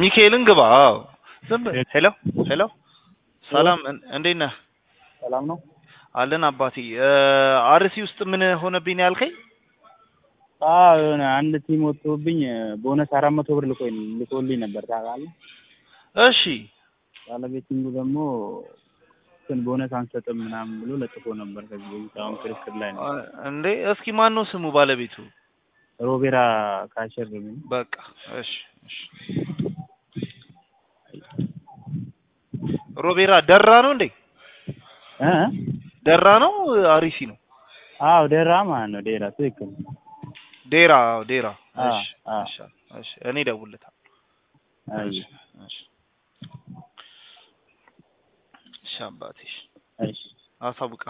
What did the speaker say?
ሚካኤልን ግባ ዝም ሄሎ ሄሎ ሰላም እንዴት ነህ ሰላም ነው አለን አባቴ አርሲ ውስጥ ምን ሆነብኝ ያልከኝ የሆነ አንድ ቲም ወጥቶብኝ ቦነስ 400 ብር ልኮልኝ ነበር ታውቃለህ እሺ ባለቤቲንጉ ደግሞ ቦነስ አንሰጥም ምናምን ብሎ ለጥፎ ነበር ከዚህ አሁን ክርክር ላይ ነው እንዴ እስኪ ማን ነው ስሙ ባለቤቱ ሮቤራ ካሸር ነው በቃ እሺ እሺ ሮቤራ ደራ ነው እንዴ ደራ ነው አሪሲ ነው አዎ ደራ ማን ነው ደራ ትክክል ዴራ እሺ እሺ እኔ ደውልልታ አይ እሺ ሻባቲሽ እሺ አሳውቃ